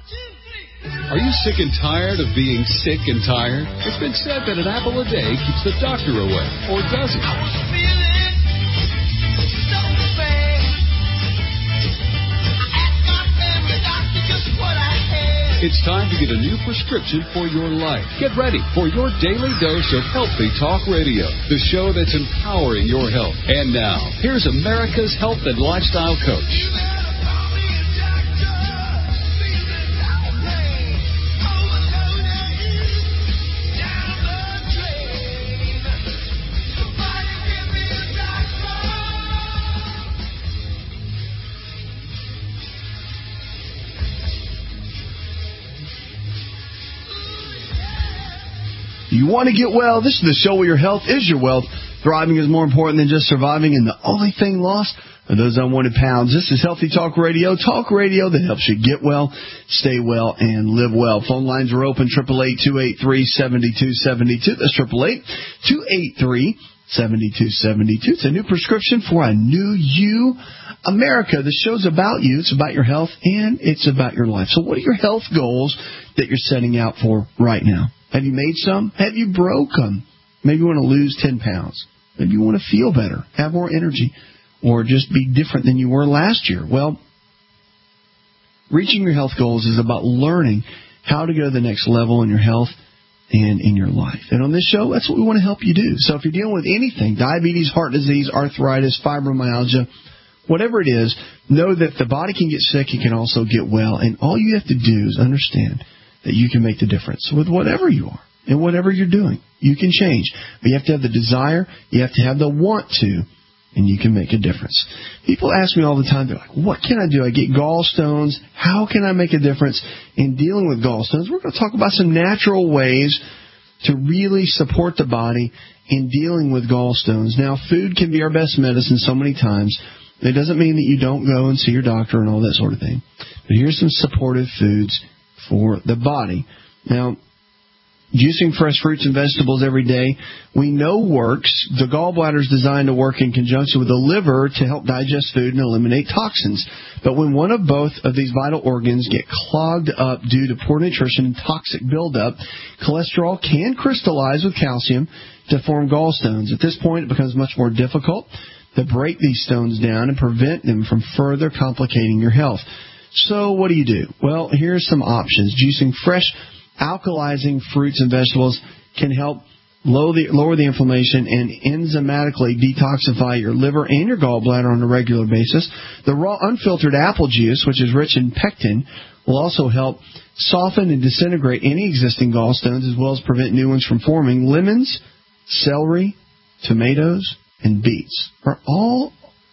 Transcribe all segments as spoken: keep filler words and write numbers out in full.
Are you sick and tired of being sick and tired? It's been said that an apple a day keeps the doctor away, or does it? It's time to get a new prescription for your life. Get ready for your daily dose of Healthy Talk Radio, the show that's empowering your health. And now, here's America's health and lifestyle coach. You want to get well? This is the show where your health is your wealth. Thriving is more important than just surviving, and the only thing lost are those unwanted pounds. This is Healthy Talk Radio, talk radio that helps you get well, stay well, and live well. Phone lines are open, eight eight eight, two eight three, seven two seven two. That's eight eight eight, two eight three, seven two seven two. It's a new prescription for a new you. America, the show's about you. It's about your health, and it's about your life. So what are your health goals that you're setting out for right now? Have you made some? Have you broke them? Maybe you want to lose ten pounds. Maybe you want to feel better, have more energy, or just be different than you were last year. Well, reaching your health goals is about learning how to go to the next level in your health and in your life. And on this show, that's what we want to help you do. So if you're dealing with anything, diabetes, heart disease, arthritis, fibromyalgia, whatever it is, know that the body can get sick, it can also get well. And all you have to do is understand that you can make the difference with whatever you are and whatever you're doing. You can change. But you have to have the desire, you have to have the want to, and you can make a difference. People ask me all the time, they're like, what can I do? I get gallstones. How can I make a difference in dealing with gallstones? We're going to talk about some natural ways to really support the body in dealing with gallstones. Now, food can be our best medicine so many times. It doesn't mean that you don't go and see your doctor and all that sort of thing. But here's some supportive foods for the body. Now, juicing fresh fruits and vegetables every day, we know works. The gallbladder is designed to work in conjunction with the liver to help digest food and eliminate toxins. But when one of both of these vital organs get clogged up due to poor nutrition and toxic buildup, cholesterol can crystallize with calcium to form gallstones. At this point, it becomes much more difficult to break these stones down and prevent them from further complicating your health. So what do you do? Well, here's some options. Juicing fresh, alkalizing fruits and vegetables can help lower the, lower the inflammation and enzymatically detoxify your liver and your gallbladder on a regular basis. The raw unfiltered apple juice, which is rich in pectin, will also help soften and disintegrate any existing gallstones as well as prevent new ones from forming. Lemons, celery, tomatoes, and beets are all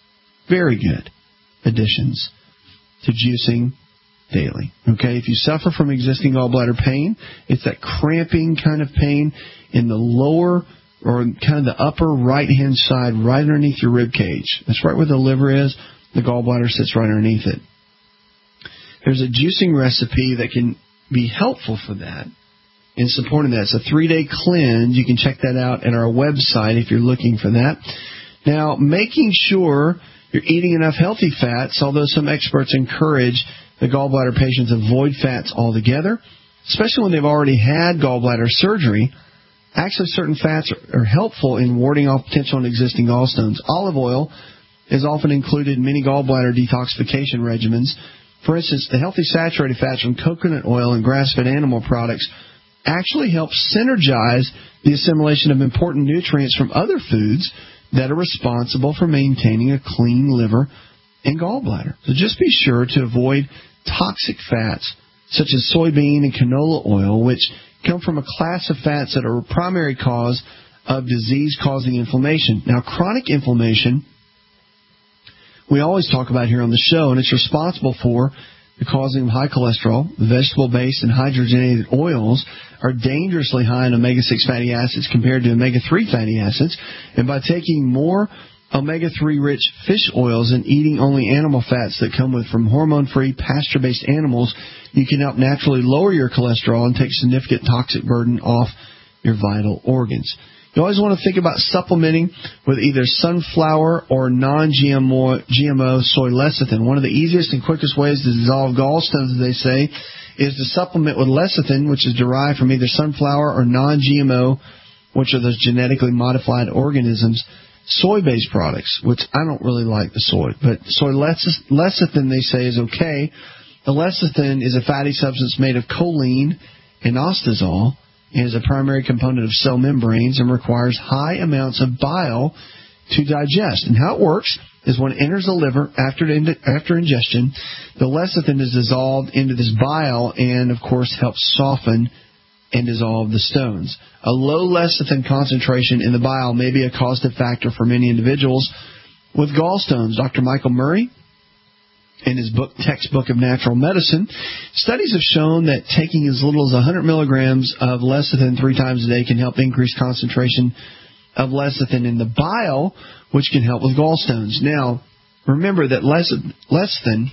very good additions to juicing daily. Okay, if you suffer from existing gallbladder pain, it's that cramping kind of pain in the lower or kind of the upper right-hand side, right underneath your rib cage. That's right where the liver is. The gallbladder sits right underneath it. There's a juicing recipe that can be helpful for that in supporting that. It's a three-day cleanse. You can check that out at our website if you're looking for that. Now, making sure you're eating enough healthy fats, although some experts encourage the gallbladder patients avoid fats altogether, especially when they've already had gallbladder surgery. Actually, certain fats are, are helpful in warding off potential and existing gallstones. Olive oil is often included in many gallbladder detoxification regimens. For instance, the healthy saturated fats from coconut oil and grass-fed animal products actually help synergize the assimilation of important nutrients from other foods that are responsible for maintaining a clean liver and gallbladder. So just be sure to avoid toxic fats such as soybean and canola oil, which come from a class of fats that are a primary cause of disease-causing inflammation. Now, chronic inflammation, we always talk about here on the show, and it's responsible for the causing of high cholesterol. Vegetable-based and hydrogenated oils are dangerously high in omega six fatty acids compared to omega three fatty acids. And by taking more omega three rich fish oils and eating only animal fats that come with from hormone-free, pasture-based animals, you can help naturally lower your cholesterol and take significant toxic burden off your vital organs. You always want to think about supplementing with either sunflower or non-G M O G M O soy lecithin. One of the easiest and quickest ways to dissolve gallstones, as they say, is to supplement with lecithin, which is derived from either sunflower or non-G M O, which are those genetically modified organisms, soy-based products, which I don't really like the soy, but soy lecithin, they say, is okay. The lecithin is a fatty substance made of choline and ostazole and is a primary component of cell membranes and requires high amounts of bile to digest. And how it works is when it enters the liver after after ingestion, the lecithin is dissolved into this bile and, of course, helps soften and dissolve the stones. A low lecithin concentration in the bile may be a causative factor for many individuals with gallstones. Doctor Michael Murray, in his book, Textbook of Natural Medicine, studies have shown that taking as little as one hundred milligrams of lecithin three times a day can help increase concentration of lecithin in the bile, which can help with gallstones. Now, remember that lecithin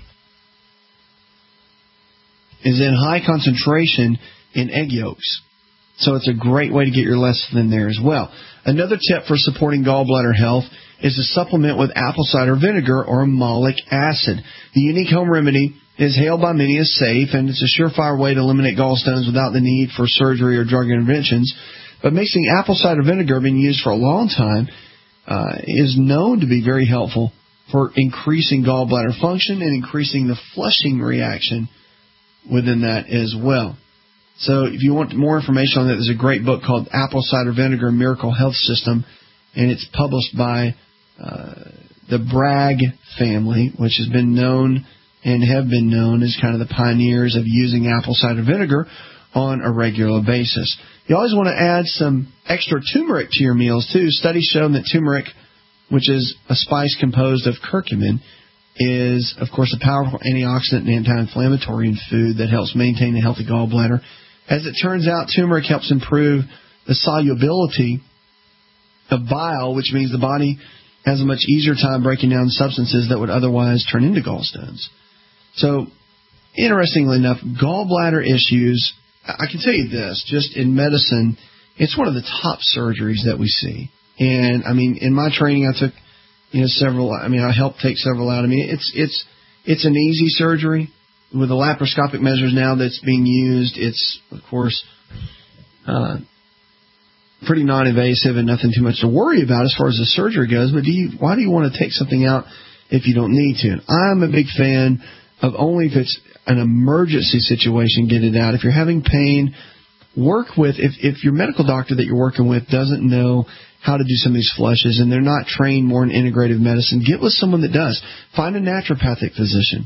is in high concentration in egg yolks. So it's a great way to get your lecithin there as well. Another tip for supporting gallbladder health is to supplement with apple cider vinegar or malic acid. The unique home remedy is hailed by many as safe, and it's a surefire way to eliminate gallstones without the need for surgery or drug interventions. But mixing apple cider vinegar, been used for a long time, uh, is known to be very helpful for increasing gallbladder function and increasing the flushing reaction within that as well. So if you want more information on that, there's a great book called Apple Cider Vinegar Miracle Health System, and it's published by uh, the Bragg family, which has been known and have been known as kind of the pioneers of using apple cider vinegar on a regular basis. You always want to add some extra turmeric to your meals, too. Studies show that turmeric, which is a spice composed of curcumin, is, of course, a powerful antioxidant and anti-inflammatory in food that helps maintain a healthy gallbladder. As it turns out, turmeric helps improve the solubility of bile, which means the body has a much easier time breaking down substances that would otherwise turn into gallstones. So, interestingly enough, gallbladder issues, I can tell you this, just in medicine, it's one of the top surgeries that we see. And, I mean, in my training, I took, you know, several, I mean, I helped take several out. I mean, it's, it's, it's an easy surgery. With the laparoscopic measures now that's being used, it's, of course, uh, pretty non-invasive and nothing too much to worry about as far as the surgery goes. But do you, why do you want to take something out if you don't need to? I'm a big fan of only if it's an emergency situation, get it out. If you're having pain, work with, if, if your medical doctor that you're working with doesn't know how to do some of these flushes and they're not trained more in integrative medicine, get with someone that does. Find a naturopathic physician,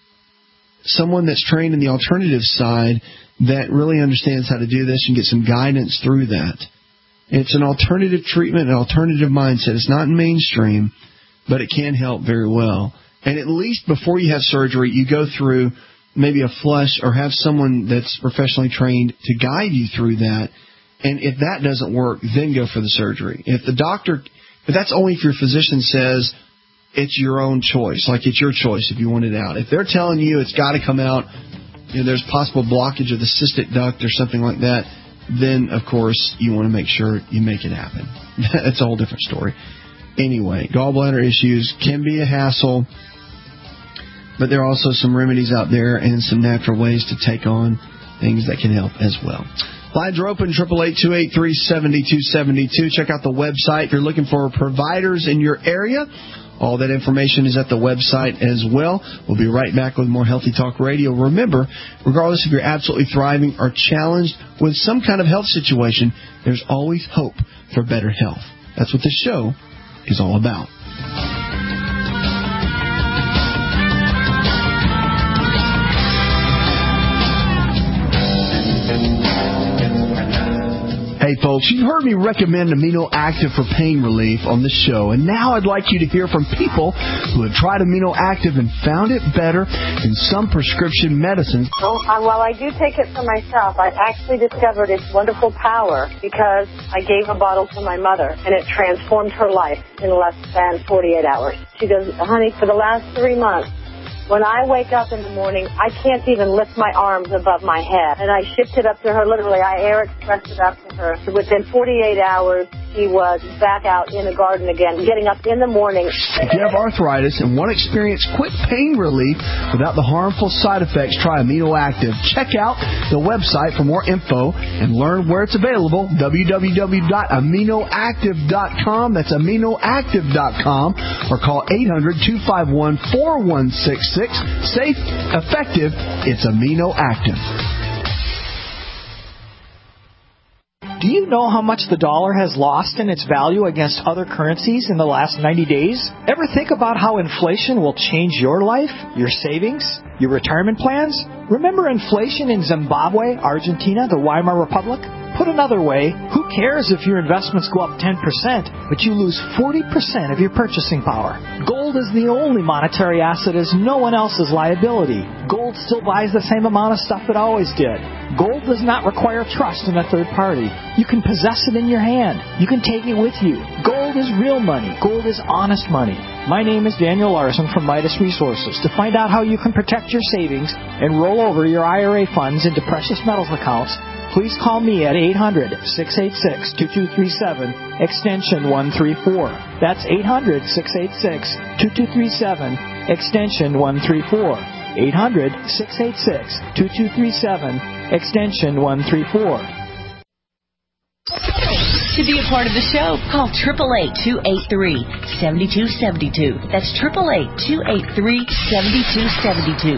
someone that's trained in the alternative side that really understands how to do this and get some guidance through that. It's an alternative treatment, an alternative mindset. It's not mainstream, but it can help very well. And at least before you have surgery, you go through maybe a flush or have someone that's professionally trained to guide you through that. And if that doesn't work, then go for the surgery. If the doctor, but that's only if your physician says it's your own choice, like it's your choice if you want it out. If they're telling you it's got to come out, you know, there's possible blockage of the cystic duct or something like that, then, of course, you want to make sure you make it happen. That's a whole different story. Anyway, gallbladder issues can be a hassle, but there are also some remedies out there and some natural ways to take on things that can help as well. Lines are open, eight eight eight, two eight three, seven two seven two. Check out the website if you're looking for providers in your area. All that information is at the website as well. We'll be right back with more Healthy Talk Radio. Remember, regardless if you're absolutely thriving or challenged with some kind of health situation, there's always hope for better health. That's what this show is all about. Hey folks, you've heard me recommend Amino Active for pain relief on the show, and now I'd like you to hear from people who have tried Amino Active and found it better than some prescription medicines. Well, uh, while I do take it for myself, I actually discovered its wonderful power because I gave a bottle to my mother, and it transformed her life in less than forty-eight hours. She goes, honey, for the last three months, when I wake up in the morning, I can't even lift my arms above my head. And I shipped it up to her, literally. I air expressed it up to her. Within forty-eight hours, he was back out in the garden again, getting up in the morning. If you have arthritis and want to experience quick pain relief without the harmful side effects, try Amino Active. Check out the website for more info and learn where it's available, w w w dot amino active dot com. That's amino active dot com. Or call eight hundred, two five one, four one six six. Safe, effective, it's Amino Active. Do you know how much the dollar has lost in its value against other currencies in the last ninety days? Ever think about how inflation will change your life, your savings, your retirement plans? Remember inflation in Zimbabwe, Argentina, the Weimar Republic? Put another way, who cares if your investments go up ten percent, but you lose forty percent of your purchasing power? Gold is the only monetary asset as no one else's liability. Gold still buys the same amount of stuff it always did. Gold does not require trust in a third party. You can possess it in your hand. You can take it with you. Gold is real money. Gold is honest money. My name is Daniel Larson from Midas Resources. To find out how you can protect your savings and roll over your I R A funds into precious metals accounts, please call me at eight hundred, six eight six, two two three seven, extension one three four. That's eight hundred, six eight six, two two three seven, extension one three four. eight hundred, six eight six, two two three seven, extension one three four. To be a part of the show, call eight eight eight, two eight three, seven two seven two. That's eight eight eight, two eight three, seven two seven two.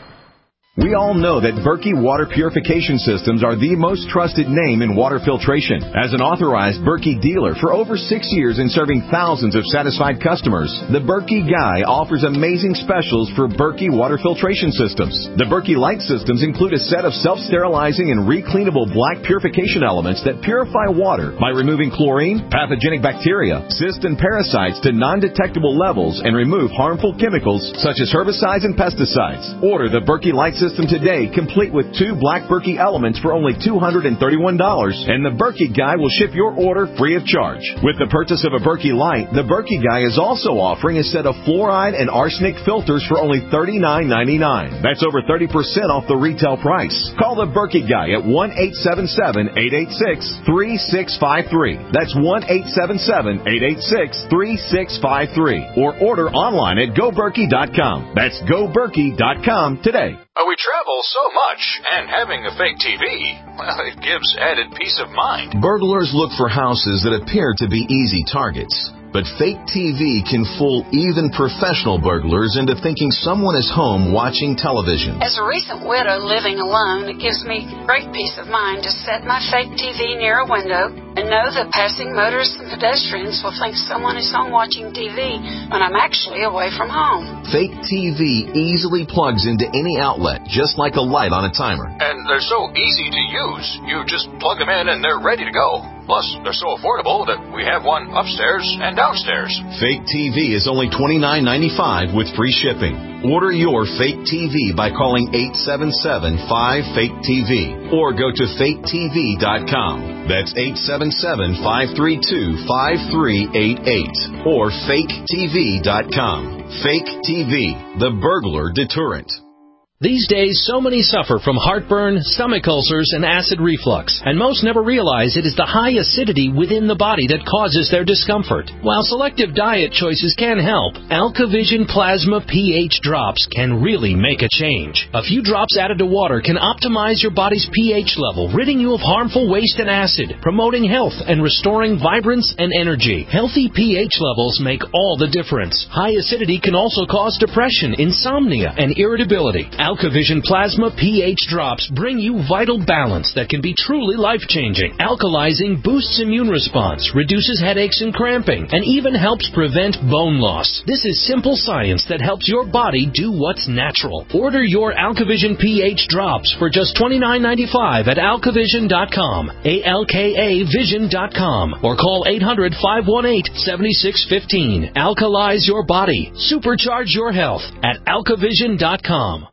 We all know that Berkey Water Purification Systems are the most trusted name in water filtration. As an authorized Berkey dealer for over six years and serving thousands of satisfied customers, the Berkey Guy offers amazing specials for Berkey Water Filtration Systems. The Berkey Light Systems include a set of self-sterilizing and recleanable black purification elements that purify water by removing chlorine, pathogenic bacteria, cysts, and parasites to non-detectable levels and remove harmful chemicals such as herbicides and pesticides. Order the Berkey Light Systems System today, complete with two black Berkey elements for only two hundred thirty-one dollars, and the Berkey Guy will ship your order free of charge. With the purchase of a Berkey Light, the Berkey Guy is also offering a set of fluoride and arsenic filters for only thirty-nine ninety-nine. That's over thirty percent off the retail price. Call the Berkey Guy at one eight seven seven, eight eight six, three six five three. That's one eight seven seven, eight eight six, three six five three. Or order online at go berkey dot com. That's go berkey dot com today. Uh, we travel so much, and having a fake T V, well, it gives added peace of mind. Burglars look for houses that appear to be easy targets. But fake T V can fool even professional burglars into thinking someone is home watching television. As a recent widow living alone, it gives me great peace of mind to set my fake T V near a window and know that passing motorists and pedestrians will think someone is home watching T V when I'm actually away from home. Fake T V easily plugs into any outlet, just like a light on a timer. And they're so easy to use. You just plug them in and they're ready to go. Plus, they're so affordable that we have one upstairs and downstairs. Fake T V is only twenty-nine ninety-five with free shipping. Order your fake T V by calling eight seven seven, five, fake T V or go to fake T V dot com. That's eight seven seven, five three two, five three eight eight or fake T V dot com. Fake T V, the burglar deterrent. These days, so many suffer from heartburn, stomach ulcers, and acid reflux, and most never realize it is the high acidity within the body that causes their discomfort. While selective diet choices can help, AlkaVision Plasma pH drops can really make a change. A few drops added to water can optimize your body's pH level, ridding you of harmful waste and acid, promoting health and restoring vibrance and energy. Healthy pH levels make all the difference. High acidity can also cause depression, insomnia, and irritability. AlkaVision Plasma pH drops bring you vital balance that can be truly life-changing. Alkalizing boosts immune response, reduces headaches and cramping, and even helps prevent bone loss. This is simple science that helps your body do what's natural. Order your AlkaVision pH drops for just twenty-nine ninety-five at alkavision dot com, A L K A vision dot com, or call eight hundred, five one eight, seven six one five. Alkalize your body. Supercharge your health at alkavision dot com.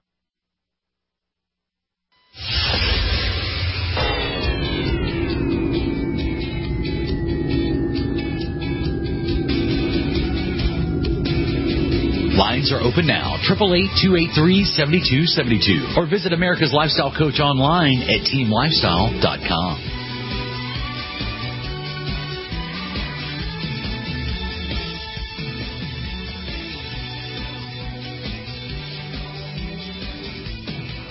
Lines are open now, eight eight eight, two eight three, seven two seven two, or visit America's Lifestyle Coach online at team lifestyle dot com.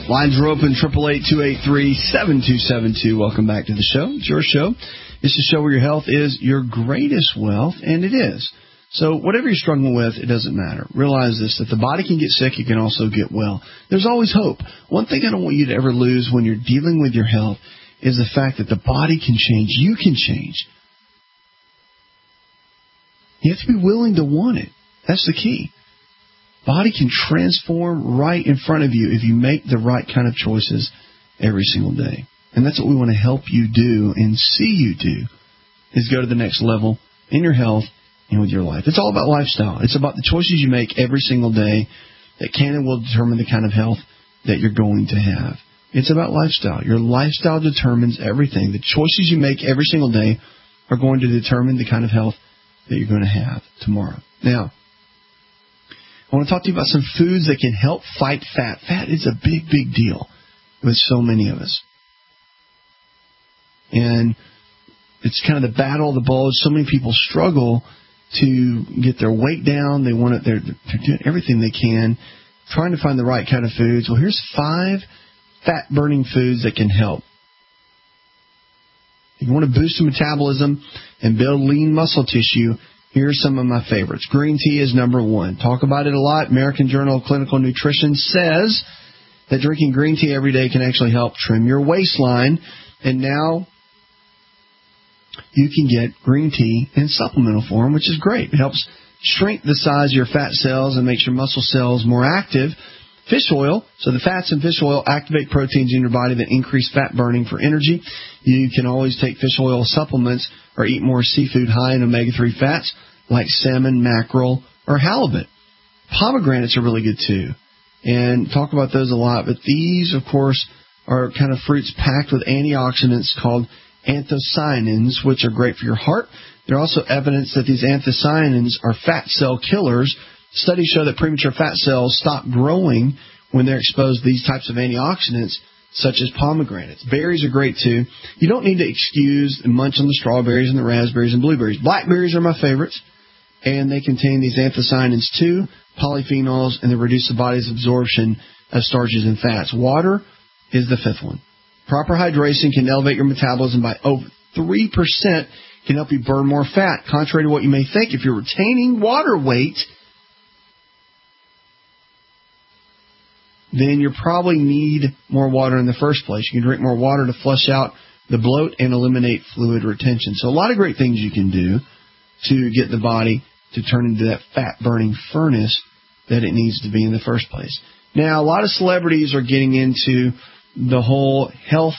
Lines are open, eight eight eight, two eight three, seven two seven two. Welcome back to the show. It's your show. It's the show where your health is your greatest wealth, and it is. So whatever you're struggling with, it doesn't matter. Realize this, that the body can get sick, it can also get well. There's always hope. One thing I don't want you to ever lose when you're dealing with your health is the fact that the body can change. You can change. You have to be willing to want it. That's the key. Body can transform right in front of you if you make the right kind of choices every single day. And that's what we want to help you do and see you do, is go to the next level in your health and with your life. It's all about lifestyle. It's about the choices you make every single day that can and will determine the kind of health that you're going to have. It's about lifestyle. Your lifestyle determines everything. The choices you make every single day are going to determine the kind of health that you're going to have tomorrow. Now, I want to talk to you about some foods that can help fight fat. Fat is a big, big deal with so many of us. And it's kind of the battle of the bulge. So many people struggle to get their weight down. They want it. They're, they're doing everything they can, trying to find the right kind of foods. Well, here's five fat-burning foods that can help. If you want to boost your metabolism and build lean muscle tissue, here are some of my favorites. Green tea is number one. Talk about it a lot. American Journal of Clinical Nutrition says that drinking green tea every day can actually help trim your waistline. And now you can get green tea in supplemental form, which is great. It helps shrink the size of your fat cells and makes your muscle cells more active. Fish oil, so the fats in fish oil activate proteins in your body that increase fat burning for energy. You can always take fish oil supplements or eat more seafood high in omega three fats like salmon, mackerel, or halibut. Pomegranates are really good too, and talk about those a lot. But these, of course, are kind of fruits packed with antioxidants called anthocyanins, which are great for your heart. There's also evidence that these anthocyanins are fat cell killers. Studies show that premature fat cells stop growing when they're exposed to these types of antioxidants, such as pomegranates. Berries are great, too. You don't need to excuse and munch on the strawberries and the raspberries and blueberries. Blackberries are my favorites, and they contain these anthocyanins, too, polyphenols, and they reduce the body's absorption of starches and fats. Water is the fifth one. Proper hydration can elevate your metabolism by over three percent, can help you burn more fat. Contrary to what you may think, if you're retaining water weight, then you probably need more water in the first place. You can drink more water to flush out the bloat and eliminate fluid retention. So a lot of great things you can do to get the body to turn into that fat-burning furnace that it needs to be in the first place. Now, a lot of celebrities are getting into the whole health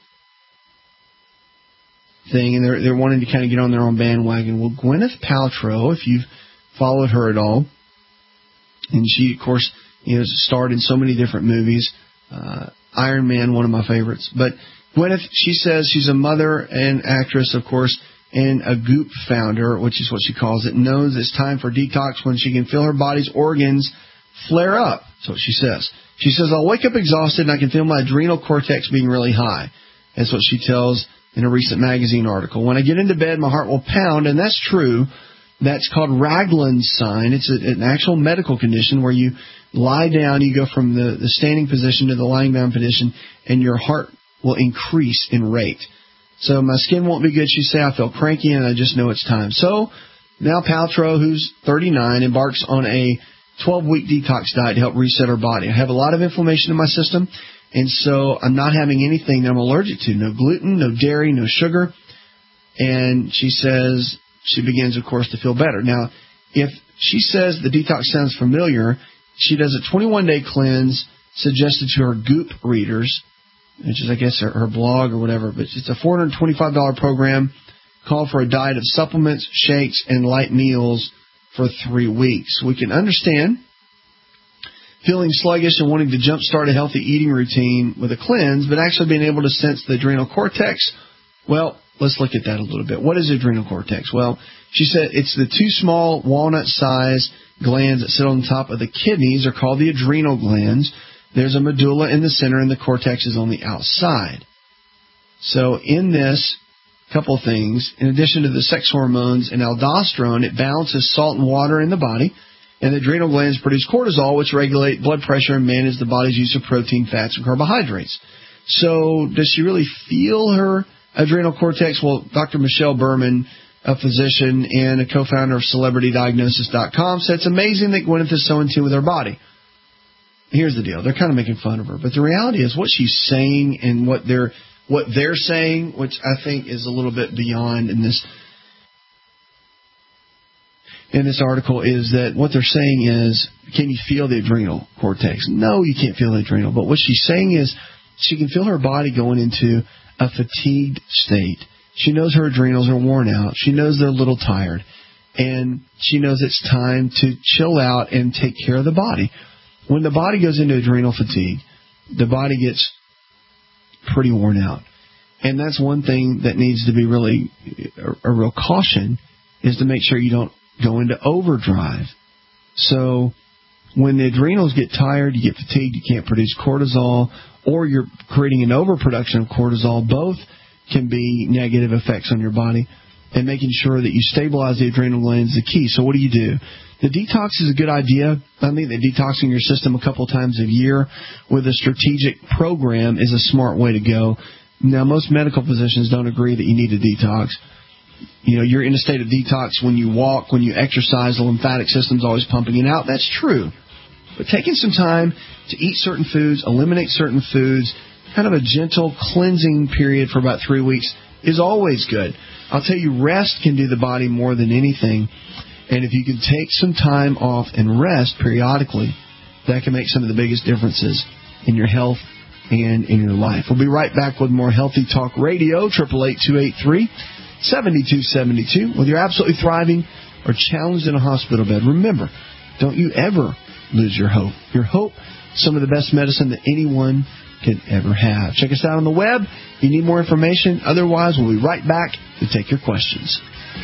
thing, and they're, they're wanting to kind of get on their own bandwagon. Well, Gwyneth Paltrow, if you've followed her at all, and she, of course, you know, starred in so many different movies. Uh, Iron Man, one of my favorites. But Gwyneth, she says she's a mother and actress, of course, and a Goop founder, which is what she calls it, knows it's time for detox when she can feel her body's organs flare up. That's what she says. She says, I'll wake up exhausted and I can feel my adrenal cortex being really high. That's what she tells in a recent magazine article. When I get into bed, my heart will pound, and that's true. That's called Ragland's sign. It's a, an actual medical condition where you lie down, you go from the, the standing position to the lying down position, and your heart will increase in rate. So my skin won't be good, she say. I feel cranky, and I just know it's time. So now Paltrow, who's thirty-nine, embarks on a twelve-week detox diet to help reset her body. I have a lot of inflammation in my system, and so I'm not having anything that I'm allergic to. No gluten, no dairy, no sugar. And she says she begins, of course, to feel better. Now, if she says the detox sounds familiar, she does a twenty-one day cleanse suggested to her Goop readers, which is, I guess, her, her blog or whatever. But it's a four hundred twenty-five dollars program called for a diet of supplements, shakes, and light meals for three weeks. We can understand feeling sluggish and wanting to jumpstart a healthy eating routine with a cleanse, but actually being able to sense the adrenal cortex, well, let's look at that a little bit. What is the adrenal cortex? Well, she said it's the two small walnut-sized glands that sit on the top of the kidneys are called the adrenal glands. There's a medulla in the center, and the cortex is on the outside. So in this, a couple of things. In addition to the sex hormones and aldosterone, it balances salt and water in the body. And the adrenal glands produce cortisol, which regulate blood pressure and manage the body's use of protein, fats, and carbohydrates. So does she really feel her adrenal cortex? Well, Doctor Michelle Berman, a physician and a co-founder of Celebrity Diagnosis dot com, said it's amazing that Gwyneth is so in tune with her body. Here's the deal. They're kind of making fun of her. But the reality is what she's saying and what they're what they're saying, which I think is a little bit beyond in this in this article, is that what they're saying is, can you feel the adrenal cortex? No, you can't feel the adrenal. But what she's saying is she can feel her body going into a fatigued state. She knows her adrenals are worn out. She knows they're a little tired. And she knows it's time to chill out and take care of the body. When the body goes into adrenal fatigue, the body gets pretty worn out. And that's one thing that needs to be really a, a real caution, is to make sure you don't go into overdrive. So when the adrenals get tired, you get fatigued, you can't produce cortisol, or you're creating an overproduction of cortisol. Both can be negative effects on your body. And making sure that you stabilize the adrenal glands is the key. So what do you do? The detox is a good idea. I think that detoxing your system a couple times a year with a strategic program is a smart way to go. Now, most medical physicians don't agree that you need a detox. You know, you're in a state of detox when you walk, when you exercise, the lymphatic system's always pumping it out. That's true. But taking some time to eat certain foods, eliminate certain foods, kind of a gentle cleansing period for about three weeks is always good. I'll tell you, rest can do the body more than anything. And if you can take some time off and rest periodically, that can make some of the biggest differences in your health and in your life. We'll be right back with more Healthy Talk Radio, eight eight eight, two eight three, seven two seven two. Whether you're absolutely thriving or challenged in a hospital bed, remember, don't you ever lose your hope. Your hope, some of the best medicine that anyone can ever have. Check us out on the web if you need more information. Otherwise, we'll be right back to take your questions.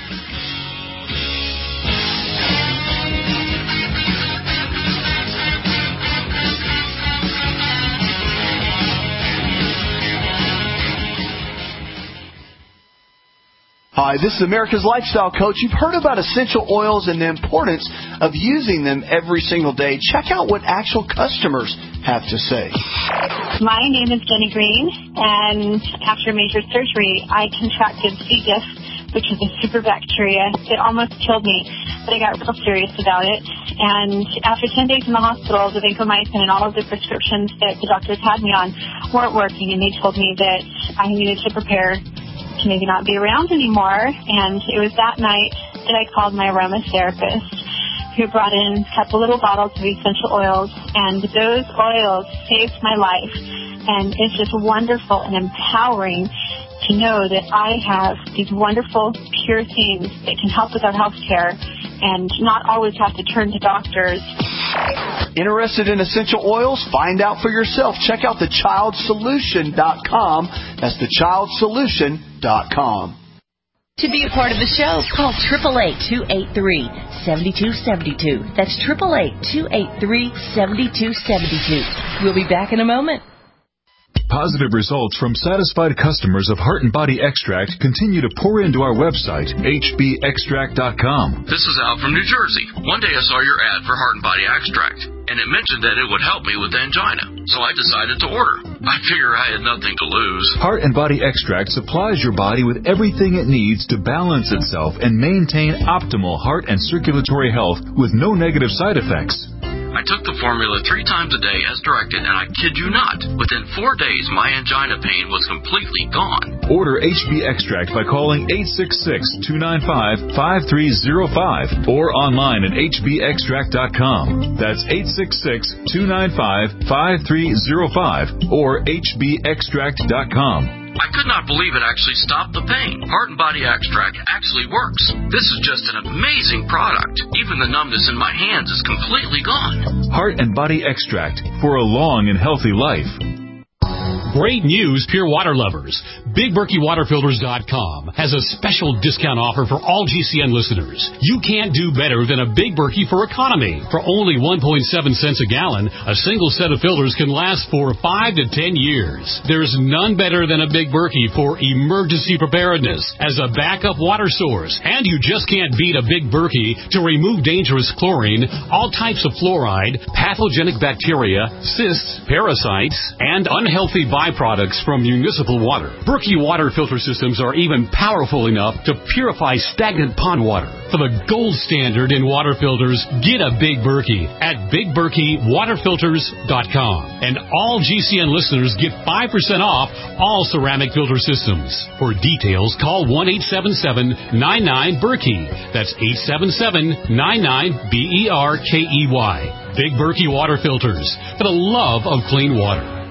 Hi, this is America's Lifestyle Coach. You've heard about essential oils and the importance of using them every single day. Check out what actual customers have to say. My name is Jenny Green, and after major surgery, I contracted C. diff, which is a super bacteria. It almost killed me, but I got real serious about it. And after ten days in the hospital, the vancomycin and all of the prescriptions that the doctors had me on weren't working, and they told me that I needed to prepare to maybe not be around anymore. And it was that night that I called my aromatherapist, who brought in a couple little bottles of essential oils, and those oils saved my life. And it's just wonderful and empowering to know that I have these wonderful, pure things that can help with our health care and not always have to turn to doctors. Interested in essential oils? Find out for yourself. Check out the child solution dot com. That's the child solution dot com. To be a part of the show, call eight eight eight, two eight three, seven two seven two. That's eight eight eight, two eight three, seven two seven two. We'll be back in a moment. Positive results from satisfied customers of Heart and Body Extract continue to pour into our website, H B extract dot com. This is Al from New Jersey. One day I saw your ad for Heart and Body Extract, and it mentioned that it would help me with angina, so I decided to order. I figure I had nothing to lose. Heart and Body Extract supplies your body with everything it needs to balance itself and maintain optimal heart and circulatory health with no negative side effects. I took the formula three times a day as directed, and I kid you not, within four days my angina pain was completely gone. Order H B Extract by calling eight six six, two nine five, five three zero five or online at H B extract dot com. That's eight six six, two nine five, five three zero five or H B extract dot com. I could not believe it actually stopped the pain. Heart and Body Extract actually works. This is just an amazing product. Even the numbness in my hands is completely gone. Heart and Body Extract for a long and healthy life. Great news, pure water lovers. Big Berkey Water Filters dot com has a special discount offer for all G C N listeners. You can't do better than a Big Berkey for economy. For only one point seven cents a gallon, a single set of filters can last for five to ten years. There's none better than a Big Berkey for emergency preparedness as a backup water source. And you just can't beat a Big Berkey to remove dangerous chlorine, all types of fluoride, pathogenic bacteria, cysts, parasites, and unhealthy byproducts from municipal water. Berkey water filter systems are even powerful enough to purify stagnant pond water. For the gold standard in water filters, get a Big Berkey at Big Berkey Water Filters dot com. And all G C N listeners get five percent off all ceramic filter systems. For details, call one eight seven seven, nine nine, Berkey. That's eight seven seven, nine nine, B E R K E Y. Big Berkey Water Filters, for the love of clean water.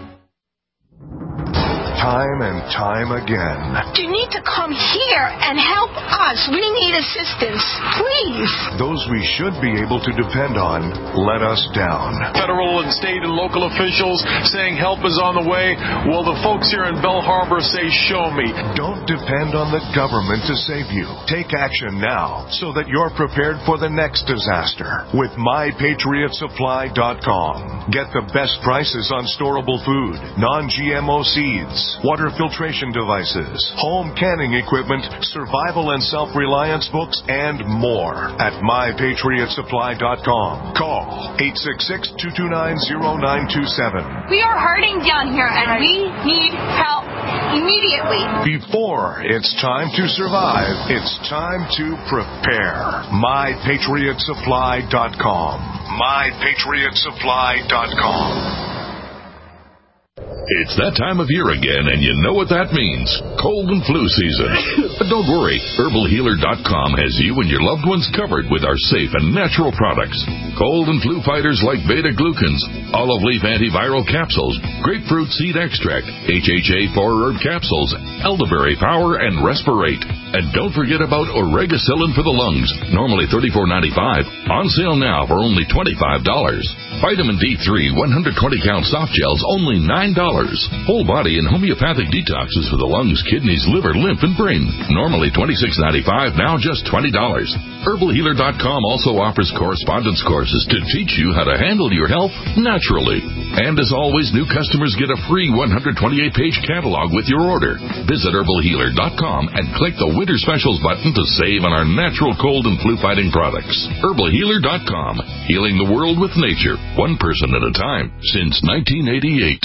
Time and time again. You need to come here and help us. We need assistance, please. Those we should be able to depend on let us down. Federal and state and local officials saying help is on the way. Well, the folks here in Bell Harbor say, show me. Don't depend on the government to save you. Take action now so that you're prepared for the next disaster with my patriot supply dot com. Get the best prices on storable food, non G M O seeds, water filtration devices, home canning equipment, survival and self-reliance books, and more at my patriot supply dot com. Call eight six six, two two nine, zero nine two seven. We are hurting down here, and we need help immediately. Before it's time to survive, it's time to prepare. my patriot supply dot com. my patriot supply dot com. It's that time of year again, and you know what that means. Cold and flu season. But don't worry. Herbal Healer dot com has you and your loved ones covered with our safe and natural products. Cold and flu fighters like beta-glucans, olive leaf antiviral capsules, grapefruit seed extract, H H A four herb capsules, elderberry power, and respirate. And don't forget about Oregacillin for the lungs, normally thirty-four ninety-five, on sale now for only twenty-five dollars. Vitamin D three one hundred twenty count soft gels, only nine dollars. Whole body and homeopathic detoxes for the lungs, kidneys, liver, lymph, and brain, normally twenty-six ninety-five, now just twenty dollars. Herbal Healer dot com also offers correspondence courses to teach you how to handle your health naturally. And as always, new customers get a free one hundred twenty-eight page catalog with your order. Visit Herbal Healer dot com and click the Winter Specials button to save on our natural cold and flu fighting products. Herbal Healer dot com, healing the world with nature, one person at a time, since nineteen eighty-eight.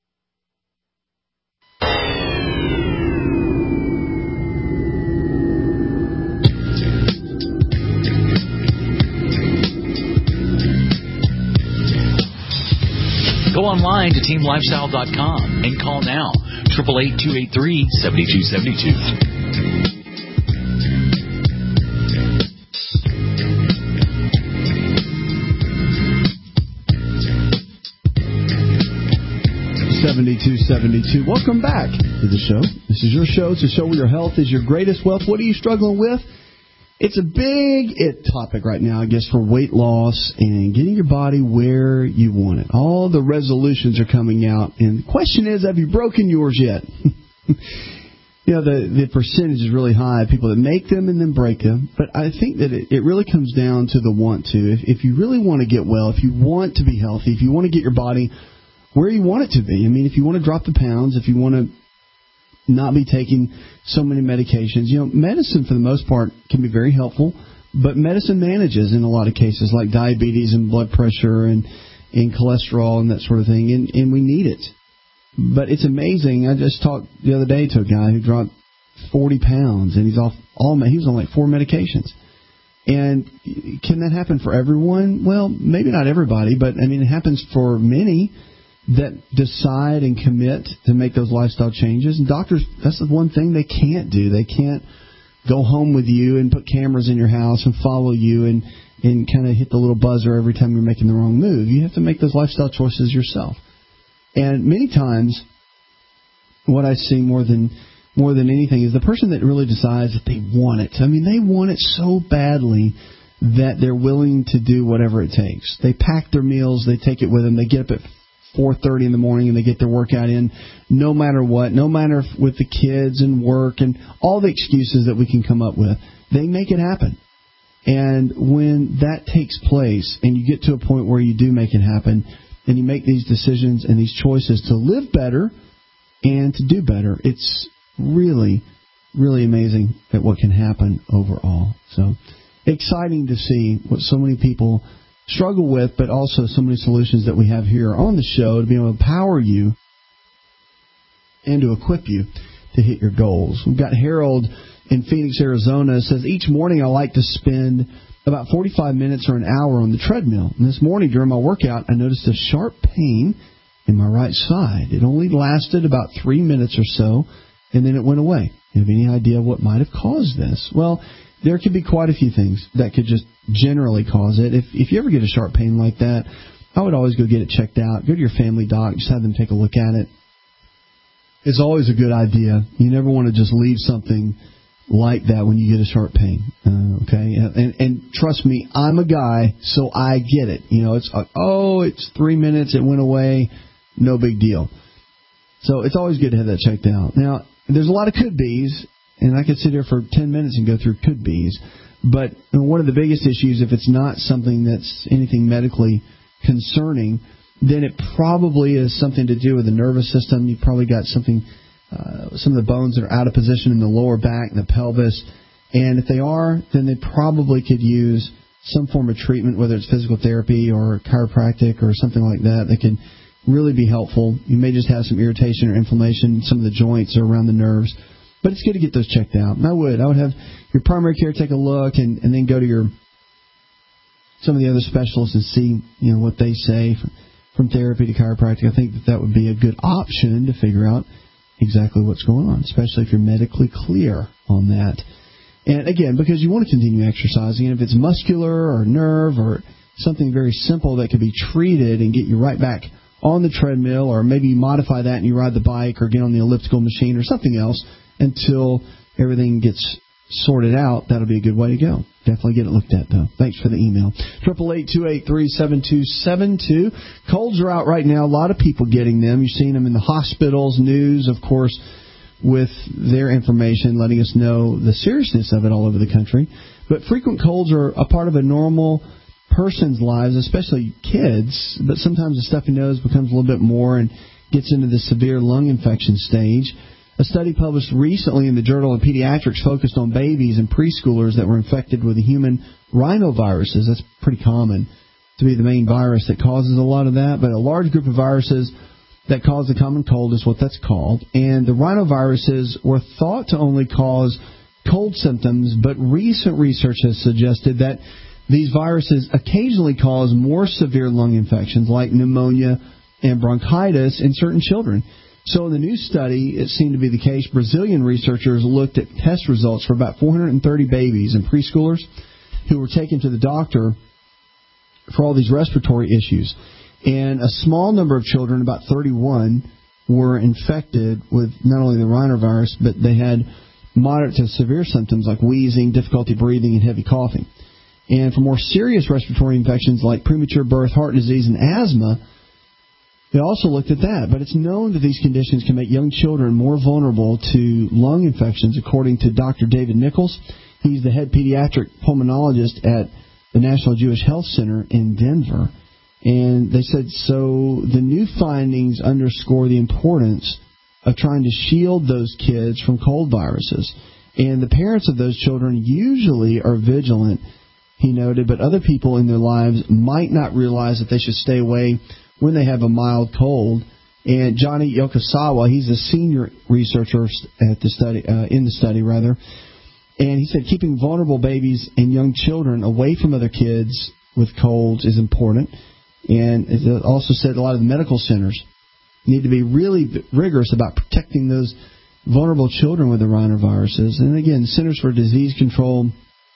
Go online to team lifestyle dot com and call now, eight eight eight, two eight three, seven two seven two. seventy-two seventy-two. Welcome back to the show. This is your show. It's a show where your health is your greatest wealth. What are you struggling with? It's a big it topic right now, I guess, for weight loss and getting your body where you want it. All the resolutions are coming out, and the question is, have you broken yours yet? You know, the, the percentage is really high, people that make them and then break them. But I think that it, it really comes down to the want to. If, if you really want to get well, if you want to be healthy, if you want to get your body where you want it to be. I mean, if you want to drop the pounds, if you want to not be taking so many medications. You know, medicine for the most part can be very helpful, but medicine manages in a lot of cases, like diabetes and blood pressure and, and cholesterol and that sort of thing, and, and we need it. But it's amazing. I just talked the other day to a guy who dropped forty pounds, and he's off all he was on like four medications. And can that happen for everyone? Well, maybe not everybody, but I mean, it happens for many that decide and commit to make those lifestyle changes. And doctors, that's the one thing they can't do. They can't go home with you and put cameras in your house and follow you and, and kind of hit the little buzzer every time you're making the wrong move. You have to make those lifestyle choices yourself. And many times, what I see more than more than anything is the person that really decides that they want it. I mean, they want it so badly that they're willing to do whatever it takes. They pack their meals, they take it with them, they get up at four thirty in the morning and they get their workout in, no matter what, no matter if with the kids and work and all the excuses that we can come up with, they make it happen. And when that takes place and you get to a point where you do make it happen and you make these decisions and these choices to live better and to do better, it's really, really amazing at what can happen overall. So exciting to see what so many people struggle with, but also so many solutions that we have here on the show to be able to empower you and to equip you to hit your goals. We've got Harold in Phoenix, Arizona, says, each morning I like to spend about forty-five minutes or an hour on the treadmill. And this morning during my workout, I noticed a sharp pain in my right side. It only lasted about three minutes or so, and then it went away. You have any idea what might have caused this? Well, there could be quite a few things that could just generally cause it. If if you ever get a sharp pain like that, I would always go get it checked out. Go to your family doc, just have them take a look at it. It's always a good idea. You never want to just leave something like that when you get a sharp pain, uh, okay? And, and trust me, I'm a guy, so I get it. You know, it's like, oh, it's three minutes, it went away, no big deal. So it's always good to have that checked out. Now, there's a lot of could-be's, and I could sit here for ten minutes and go through could-be's, but one of the biggest issues, if it's not something that's anything medically concerning, then it probably is something to do with the nervous system. You've probably got something... Uh, some of the bones that are out of position in the lower back and the pelvis. And if they are, then they probably could use some form of treatment, whether it's physical therapy or chiropractic or something like that, that can really be helpful. You may just have some irritation or inflammation in some of the joints or around the nerves. But it's good to get those checked out. And I would. I would have your primary care take a look and, and then go to your some of the other specialists and see, you know, what they say from, from therapy to chiropractic. I think that that would be a good option to figure out exactly what's going on, especially if you're medically clear on that. And again, because you want to continue exercising, and if it's muscular or nerve or something very simple that could be treated and get you right back on the treadmill, or maybe you modify that and you ride the bike or get on the elliptical machine or something else until everything gets sorted out, that'll be a good way to go. Definitely get it looked at, though. Thanks for the email. Triple eight two eight three seven two seven two. Colds are out right now. A lot of people getting them. You've seen them in the hospitals, news, of course, with their information letting us know the seriousness of it all over the country. But frequent colds are a part of a normal person's lives, especially kids. But sometimes the stuffy nose becomes a little bit more and gets into the severe lung infection stage. A study published recently in the Journal of Pediatrics focused on babies and preschoolers that were infected with the human rhinoviruses. That's pretty common to be the main virus that causes a lot of that. But a large group of viruses that cause the common cold is what that's called. And the rhinoviruses were thought to only cause cold symptoms, but recent research has suggested that these viruses occasionally cause more severe lung infections like pneumonia and bronchitis in certain children. So in the new study, it seemed to be the case. Brazilian researchers looked at test results for about four hundred thirty babies and preschoolers who were taken to the doctor for all these respiratory issues. And a small number of children, about thirty-one, were infected with not only the rhinovirus, but they had moderate to severe symptoms like wheezing, difficulty breathing, and heavy coughing. And for more serious respiratory infections like premature birth, heart disease, and asthma, they also looked at that, but it's known that these conditions can make young children more vulnerable to lung infections, according to Doctor David Nichols. He's the head pediatric pulmonologist at the National Jewish Health Center in Denver. And they said, so the new findings underscore the importance of trying to shield those kids from cold viruses. And the parents of those children usually are vigilant, he noted, but other people in their lives might not realize that they should stay away when they have a mild cold. And Johnny Yokosawa, he's a senior researcher at the study, uh, in the study, rather, and he said keeping vulnerable babies and young children away from other kids with colds is important. And it also said a lot of the medical centers need to be really rigorous about protecting those vulnerable children with the rhinoviruses. And again, Centers for Disease Control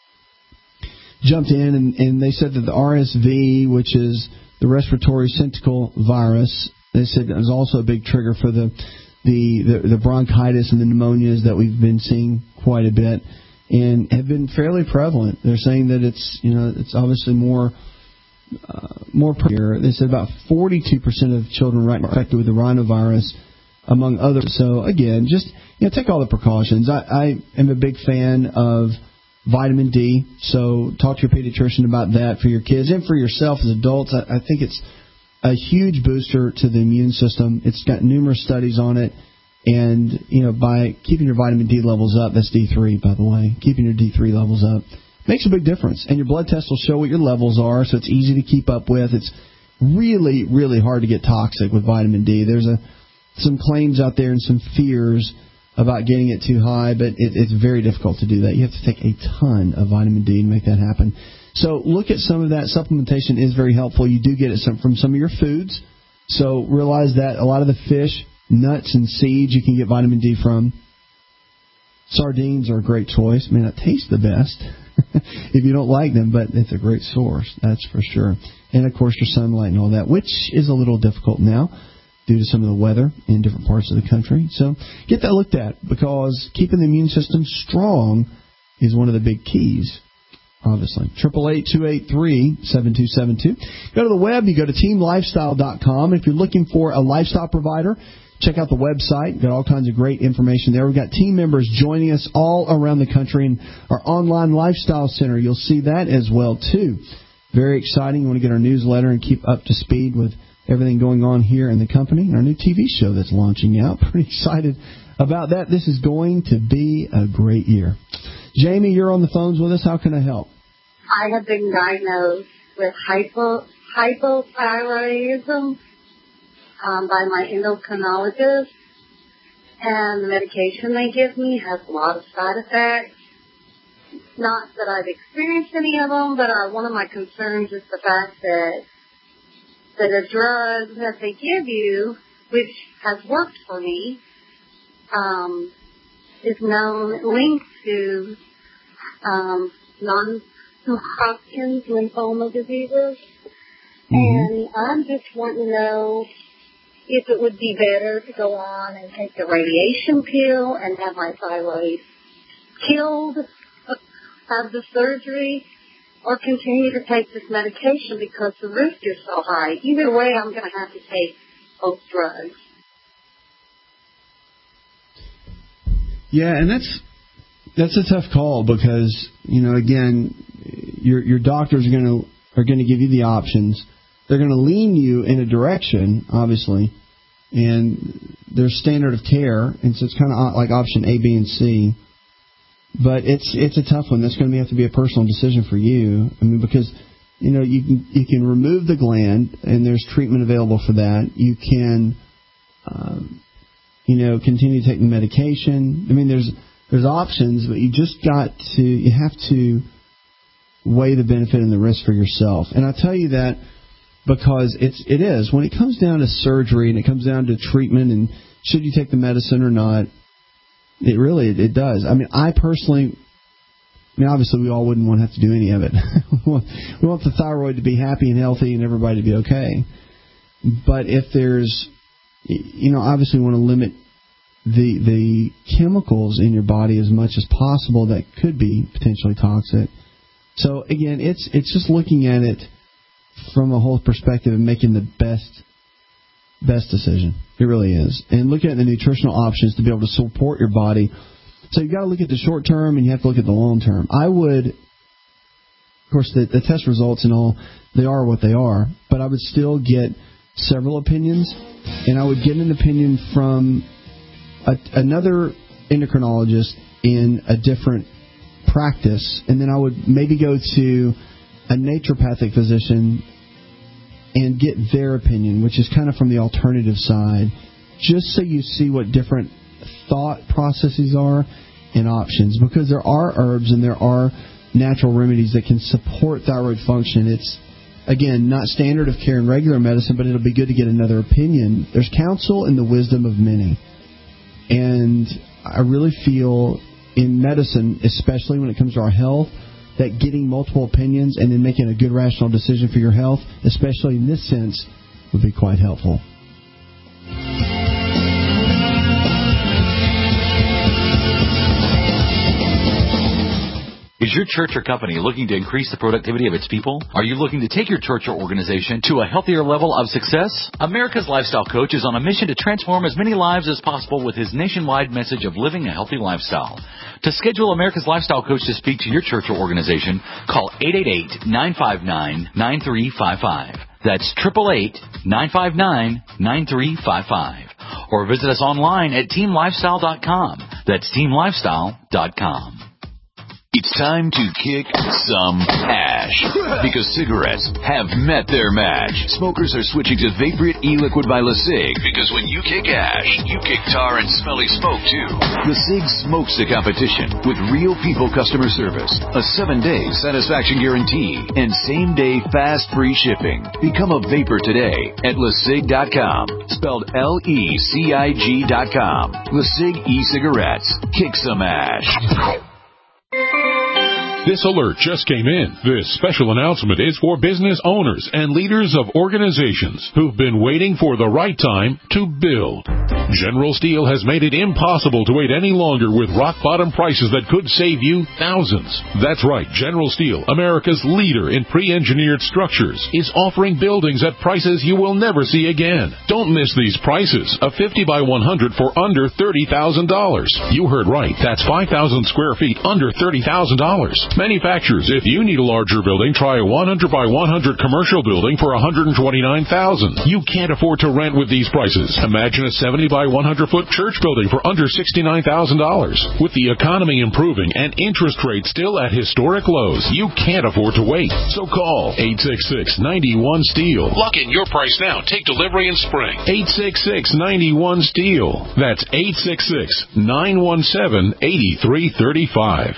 jumped in, and, and they said that the R S V, which is the respiratory syncytial virus, they said it was also a big trigger for the, the the the bronchitis and the pneumonias that we've been seeing quite a bit, and have been fairly prevalent. They're saying that it's you know it's obviously more uh, more per year. They said about forty-two percent of children right infected with the rhinovirus, among others. So, again, just you know, take all the precautions. I, I am a big fan of vitamin D, so talk to your pediatrician about that for your kids and for yourself as adults. I, I think it's a huge booster to the immune system. It's got numerous studies on it. And, you know, by keeping your vitamin D levels up, that's D three, by the way, keeping your D three levels up, makes a big difference. And your blood test will show what your levels are, so it's easy to keep up with. It's really, really hard to get toxic with vitamin D. There's a some claims out there and some fears about getting it too high, but it, it's very difficult to do that. You have to take a ton of vitamin D to make that happen. So look at some of that. Supplementation is very helpful. You do get it from some of your foods. So realize that a lot of the fish, nuts, and seeds you can get vitamin D from. Sardines are a great choice. May not taste the best if you don't like them, but it's a great source, that's for sure. And, of course, your sunlight and all that, which is a little difficult now due to some of the weather in different parts of the country. So get that looked at, because keeping the immune system strong is one of the big keys, obviously. eight eight eight, two eight three, seven two seven two. Go to the web. You go to team lifestyle dot com. If you're looking for a lifestyle provider, check out the website. Got all kinds of great information there. We've got team members joining us all around the country in our online lifestyle center. You'll see that as well, too. Very exciting. You want to get our newsletter and keep up to speed with everything going on here in the company. And our new T V show that's launching out. Pretty excited about that. This is going to be a great year. Jamie, you're on the phones with us. How can I help? I have been diagnosed with hypo, hypothyroidism um, by my endocrinologist, and the medication they give me has a lot of side effects. Not that I've experienced any of them, but uh, one of my concerns is the fact that that a drug that they give you, which has worked for me, um, is known linked to um, non-Hodgkin's lymphoma diseases. Mm-hmm. And I'm just wanting to know if it would be better to go on and take the radiation pill and have my thyroid killed, have the surgery, or continue to take this medication because the risk is so high. Either way, I'm going to have to take both drugs. Yeah, and that's that's a tough call because, you know, again, your your doctors are going to are going to give you the options. They're going to lean you in a direction, obviously, and there's standard of care, and so it's kind of like option A, B, and C. But it's it's a tough one. That's going to have to be a personal decision for you. I mean, because, you know, you can you can remove the gland, and there's treatment available for that. You can, um, you know, continue to take the medication. I mean, there's there's options, but you just got to you have to weigh the benefit and the risk for yourself. And I tell you that because it's it is when it comes down to surgery and it comes down to treatment and should you take the medicine or not. It really, it, it does. I mean, I personally, I mean, obviously we all wouldn't want to have to do any of it. we, want, we want the thyroid to be happy and healthy and everybody to be okay. But if there's, you know, obviously we want to limit the the chemicals in your body as much as possible that could be potentially toxic. So, again, it's it's just looking at it from a whole perspective and making the best Best decision. It really is. And looking at the nutritional options to be able to support your body. So you've got to look at the short term and you have to look at the long term. I would, of course, the, the test results and all, they are what they are, but I would still get several opinions, and I would get an opinion from a, another endocrinologist in a different practice, and then I would maybe go to a naturopathic physician and get their opinion, which is kind of from the alternative side, just so you see what different thought processes are and options. Because there are herbs and there are natural remedies that can support thyroid function. It's, again, not standard of care in regular medicine, but it'll be good to get another opinion. There's counsel in the wisdom of many. And I really feel in medicine, especially when it comes to our health, that getting multiple opinions and then making a good rational decision for your health, especially in this sense, would be quite helpful. Is your church or company looking to increase the productivity of its people? Are you looking to take your church or organization to a healthier level of success? America's Lifestyle Coach is on a mission to transform as many lives as possible with his nationwide message of living a healthy lifestyle. To schedule America's Lifestyle Coach to speak to your church or organization, call eight eight eight, nine five nine, nine three five five. That's eight eight eight, nine five nine, nine three five five. Or visit us online at team lifestyle dot com. That's team lifestyle dot com. It's time to kick some ash because cigarettes have met their match. Smokers are switching to Vaporite e-liquid by LeSig because when you kick ash, you kick tar and smelly smoke too. LeSig smokes the competition with real people customer service, a seven-day satisfaction guarantee, and same-day fast free shipping. Become a vapor today at lesig dot com, spelled L E C I G dot com. LeSig e-cigarettes. Kick some ash. This alert just came in. This special announcement is for business owners and leaders of organizations who've been waiting for the right time to build. General Steel has made it impossible to wait any longer with rock-bottom prices that could save you thousands. That's right, General Steel, America's leader in pre-engineered structures, is offering buildings at prices you will never see again. Don't miss these prices. A fifty by one hundred for under thirty thousand dollars. You heard right. That's five thousand square feet under thirty thousand dollars. Manufacturers, if you need a larger building, try a one hundred by one hundred commercial building for one hundred twenty-nine thousand dollars. You can't afford to rent with these prices. Imagine a seventy by one hundred foot church building for under sixty-nine thousand dollars. With the economy improving and interest rates still at historic lows, you can't afford to wait. So call eight six six, nine one, STEEL. Lock in your price now. Take delivery in spring. eight six six, nine one, STEEL. That's eight six six, nine one seven, eight three three five.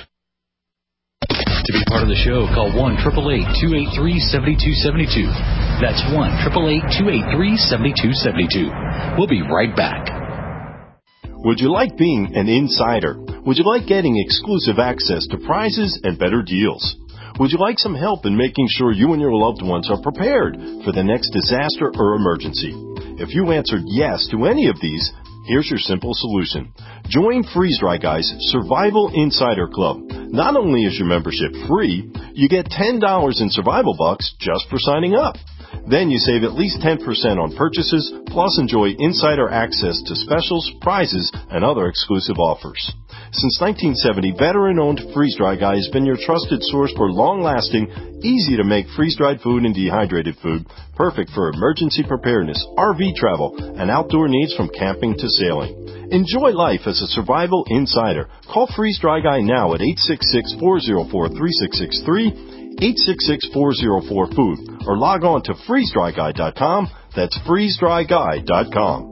To be part of the show, call one eight eight eight, two eight three, seven two seven two. That's one eight eight eight, two eight three, seven two seven two. We'll be right back. Would you like being an insider? Would you like getting exclusive access to prizes and better deals? Would you like some help in making sure you and your loved ones are prepared for the next disaster or emergency? If you answered yes to any of these, here's your simple solution. Join Freeze Dry Guy's Survival Insider Club. Not only is your membership free, you get ten dollars in survival bucks just for signing up. Then you save at least ten percent on purchases, plus enjoy insider access to specials, prizes, and other exclusive offers. Since nineteen seventy, veteran-owned Freeze Dry Guy has been your trusted source for long-lasting, easy-to-make freeze-dried food and dehydrated food, perfect for emergency preparedness, R V travel, and outdoor needs from camping to sailing. Enjoy life as a survival insider. Call Freeze Dry Guy now at eight six six, four zero four, three six six three, eight six six, four zero four, food, or log on to freeze dry guy dot com. That's freeze dry guy dot com.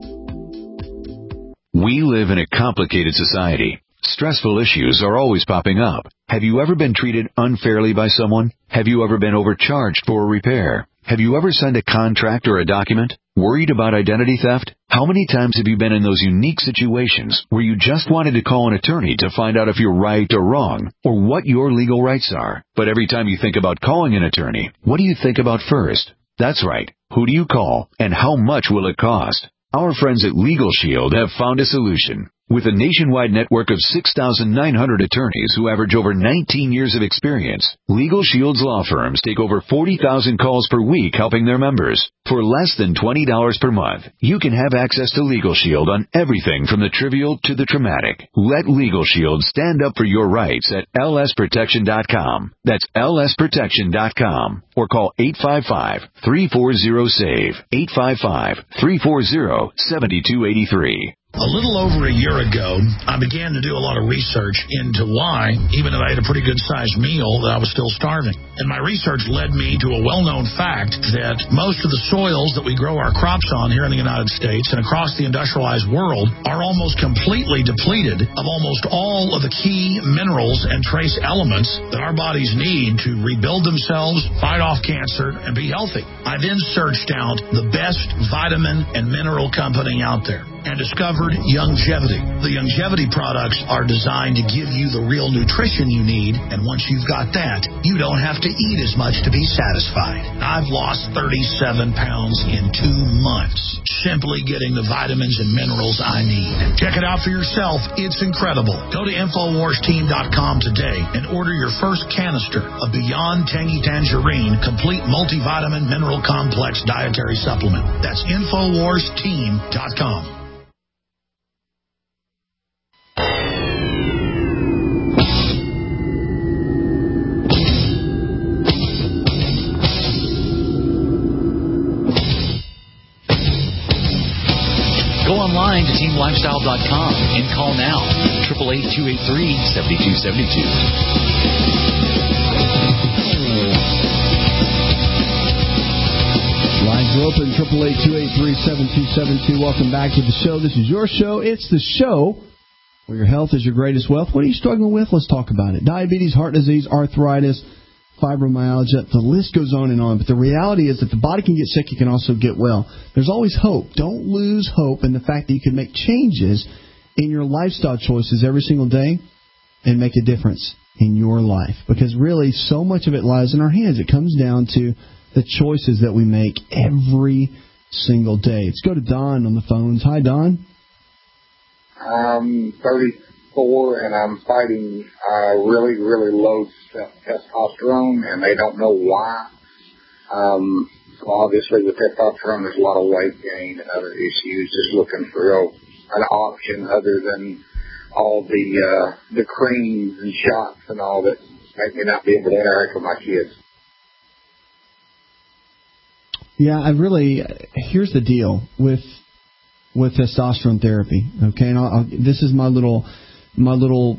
We live in a complicated society. Stressful issues are always popping up. Have you ever been treated unfairly by someone? Have you ever been overcharged for a repair? Have you ever signed a contract or a document? Worried about identity theft? How many times have you been in those unique situations where you just wanted to call an attorney to find out if you're right or wrong, or what your legal rights are? But every time you think about calling an attorney, what do you think about first? That's right. Who do you call, and how much will it cost? Our friends at Legal Shield have found a solution. With a nationwide network of six thousand nine hundred attorneys who average over nineteen years of experience, Legal Shield's law firms take over forty thousand calls per week helping their members. For less than twenty dollars per month, you can have access to Legal Shield on everything from the trivial to the traumatic. Let Legal Shield stand up for your rights at L S protection dot com. That's L S protection dot com. Or call eight five five, three four zero, SAVE, eight five five, three four zero, seven two eight three. A little over a year ago, I began to do a lot of research into why, even if I ate a pretty good-sized meal, that I was still starving. And my research led me to a well-known fact that most of the soils that we grow our crops on here in the United States and across the industrialized world are almost completely depleted of almost all of the key minerals and trace elements that our bodies need to rebuild themselves, fight off cancer, and be healthy. I then searched out the best vitamin and mineral company out there and discovered Youngevity. The longevity products are designed to give you the real nutrition you need, and once you've got that, you don't have to eat as much to be satisfied. I've lost thirty-seven pounds in two months, simply getting the vitamins and minerals I need. Check it out for yourself. It's incredible. Go to Infowars Team dot com today and order your first canister of Beyond Tangy Tangerine Complete Multivitamin Mineral Complex Dietary Supplement. That's Infowars Team dot com. Go online to team lifestyle dot com and call now. eight eight eight, two eight three, seven two seven two. Lines are open, eight eight eight, two eight three, seven two seven two. Welcome back to the show. This is your show. It's the show where your health is your greatest wealth. What are you struggling with? Let's talk about it. Diabetes, heart disease, arthritis, fibromyalgia, the list goes on and on. But the reality is that the body can get sick, it can also get well. There's always hope. Don't lose hope in the fact that you can make changes in your lifestyle choices every single day and make a difference in your life. Because really, so much of it lies in our hands. It comes down to the choices that we make every single day. Let's go to Don on the phones. Hi, Don. I'm thirty-four, and I'm fighting uh, really, really low testosterone, and they don't know why. Um, so obviously, with testosterone, there's a lot of weight gain and other issues. Just looking for a, an option other than all the uh, the creams and shots and all that make me not be able to interact with my kids. Yeah, I really, here's the deal with with testosterone therapy, okay? And I'll, I'll, this is my little my little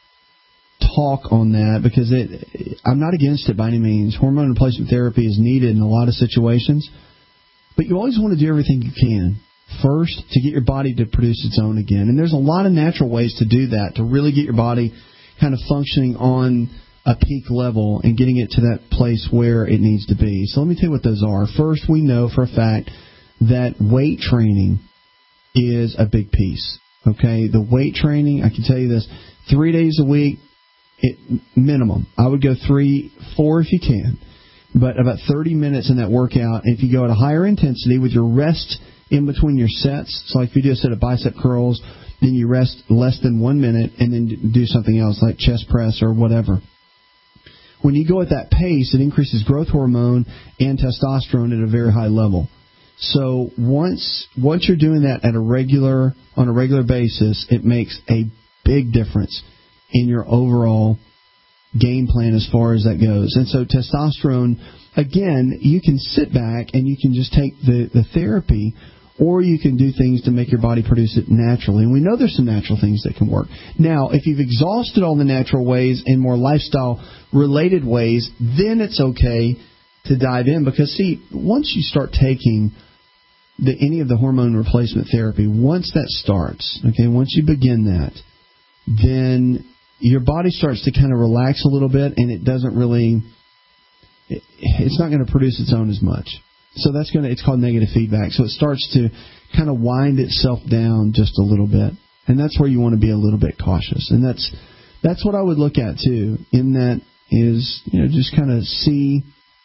talk on that, because it I'm not against it by any means. Hormone replacement therapy is needed in a lot of situations, but you always want to do everything you can first to get your body to produce its own again. And there's a lot of natural ways to do that, to really get your body kind of functioning on a peak level and getting it to that place where it needs to be. So let me tell you what those are. First, we know for a fact that weight training is a big piece. Okay, the weight training, I can tell you this, three days a week, it, minimum. I would go three, four if you can, but about thirty minutes in that workout. And if you go at a higher intensity with your rest in between your sets, so like if you do a set of bicep curls, then you rest less than one minute and then do something else like chest press or whatever. When you go at that pace, it increases growth hormone and testosterone at a very high level. So once once you're doing that at a regular on a regular basis, it makes a big difference in your overall game plan as far as that goes. And so testosterone, again, you can sit back and you can just take the, the therapy, or you can do things to make your body produce it naturally. And we know there's some natural things that can work. Now, if you've exhausted all the natural ways in more lifestyle-related ways, then it's okay to dive in. Because, see, once you start taking the, any of the hormone replacement therapy, once that starts, okay, once you begin that, then your body starts to kind of relax a little bit, and it doesn't really, it, it's not going to produce its own as much. So that's going to, it's called negative feedback. So it starts to kind of wind itself down just a little bit. And that's where you want to be a little bit cautious. And that's that's what I would look at, too, in that is, you know, just kind of see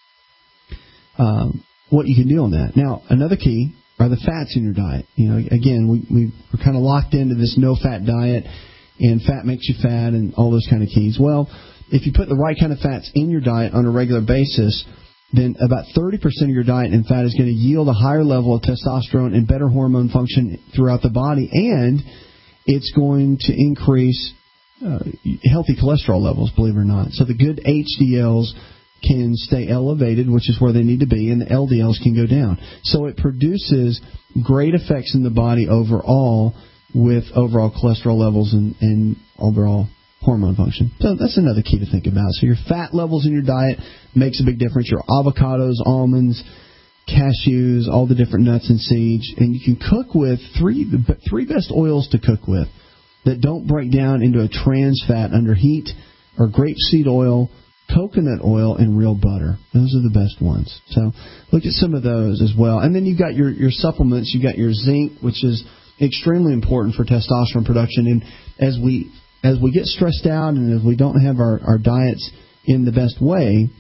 um, what you can do on that. Now, another key are the fats in your diet. You know, again, we, we, we're kind of locked into this no-fat diet, and fat makes you fat and all those kind of keys. Well, if you put the right kind of fats in your diet on a regular basis, then about thirty percent of your diet in fat is going to yield a higher level of testosterone and better hormone function throughout the body, and it's going to increase uh, healthy cholesterol levels, believe it or not. So the good H D Ls can stay elevated, which is where they need to be, and the L D Ls can go down. So it produces great effects in the body overall with overall cholesterol levels and, and overall hormone function. So that's another key to think about. So your fat levels in your diet makes a big difference. Your avocados, almonds, cashews, all the different nuts and seeds. And you can cook with three the three best oils to cook with that don't break down into a trans fat under heat are grapeseed oil, coconut oil, and real butter. Those are the best ones. So look at some of those as well. And then you've got your, your supplements. You've got your zinc, which is extremely important for testosterone production. And as we as we get stressed out and as we don't have our, our diets in the best way,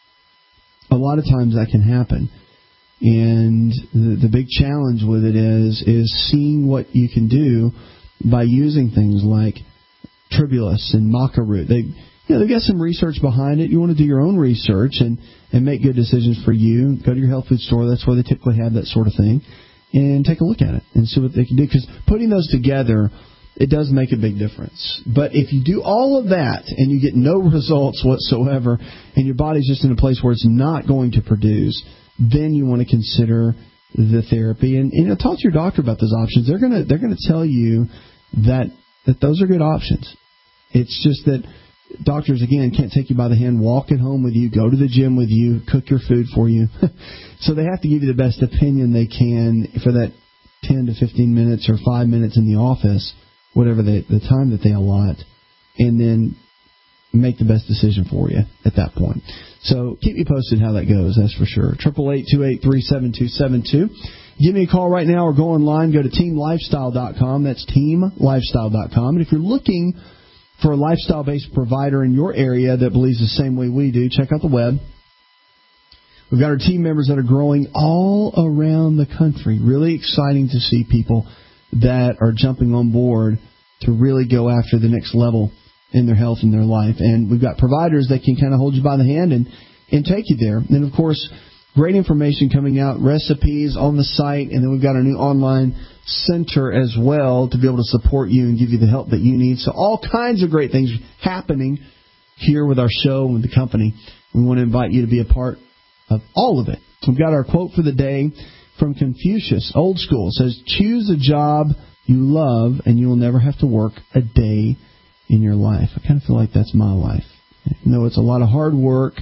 a lot of times that can happen. And the, the big challenge with it is is seeing what you can do by using things like tribulus and maca root. They, you know, they've got some research behind it. You want to do your own research and, and make good decisions for you. Go to your health food store. That's where they typically have that sort of thing. And take a look at it and see what they can do. Because putting those together, it does make a big difference. But if you do all of that and you get no results whatsoever and your body's just in a place where it's not going to produce, then you want to consider the therapy. And, you know, talk to your doctor about those options. They're gonna they're gonna tell you that that those are good options. It's just that doctors, again, can't take you by the hand, walk at home with you, go to the gym with you, cook your food for you. So they have to give you the best opinion they can for that ten to fifteen minutes or five minutes in the office, whatever they, the time that they allot, and then make the best decision for you at that point. So keep me posted how that goes, that's for sure. eight eight eight, two eight three, seven two seven two. Give me a call right now or go online. Go to team lifestyle dot com. That's team lifestyle dot com. And if you're looking for a lifestyle-based provider in your area that believes the same way we do, check out the web. We've got our team members that are growing all around the country. Really exciting to see people that are jumping on board to really go after the next level in their health and their life. And we've got providers that can kind of hold you by the hand and, and take you there. And, of course, great information coming out, recipes on the site, and then we've got our new online center as well to be able to support you and give you the help that you need. So all kinds of great things happening here with our show and the company. We want to invite you to be a part of all of it. We've got our quote for the day from Confucius, old school. It says, choose a job you love and you will never have to work a day in your life. I kind of feel like that's my life. You know, it's a lot of hard work.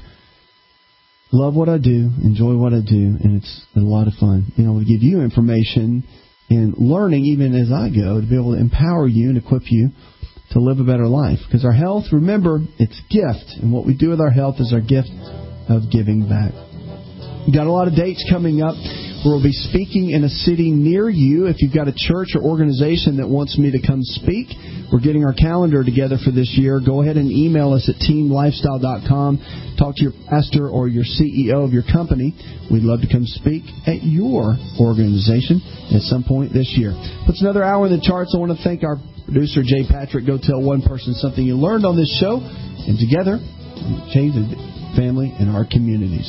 Love what I do, enjoy what I do, and it's a lot of fun. You know, we give you information and learning even as I go to be able to empower you and equip you to live a better life. Because our health, remember, it's a gift. And what we do with our health is our gift of giving back. We've got a lot of dates coming up where we'll be speaking in a city near you. If you've got a church or organization that wants me to come speak, we're getting our calendar together for this year. Go ahead and email us at team lifestyle dot com. Talk to your pastor or your C E O of your company. We'd love to come speak at your organization at some point this year. Puts another hour in the charts. I want to thank our producer, Jay Patrick. Go tell one person something you learned on this show, and together, change the family and our communities.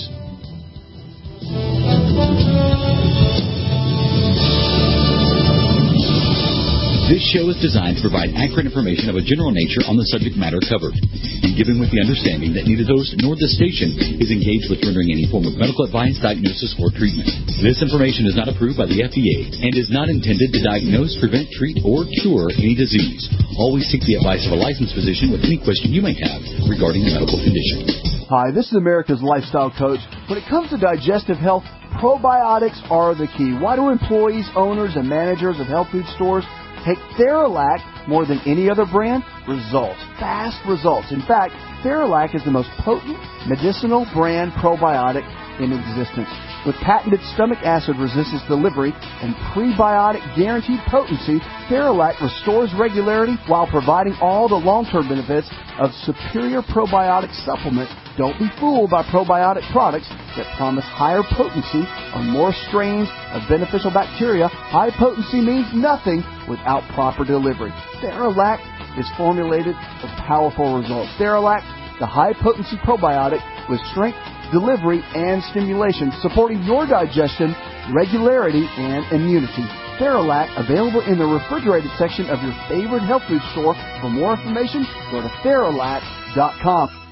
This show is designed to provide accurate information of a general nature on the subject matter covered, and given with the understanding that neither host nor the station is engaged with rendering any form of medical advice, diagnosis, or treatment. This information is not approved by the F D A and is not intended to diagnose, prevent, treat, or cure any disease. Always seek the advice of a licensed physician with any question you may have regarding a medical condition. Hi, this is America's Lifestyle Coach. When it comes to digestive health, probiotics are the key. Why do employees, owners, and managers of health food stores take Theralac more than any other brand? Results. Fast results. In fact, Theralac is the most potent medicinal brand probiotic in existence. With patented stomach acid resistance delivery and prebiotic guaranteed potency, Theralac restores regularity while providing all the long-term benefits of superior probiotic supplement. Don't be fooled by probiotic products that promise higher potency or more strains of beneficial bacteria. High potency means nothing without proper delivery. Theralac is formulated for powerful results. Theralac, the high-potency probiotic with strength, delivery, and stimulation, supporting your digestion, regularity, and immunity. Theralac, available in the refrigerated section of your favorite health food store. For more information, go to Theralac dot com.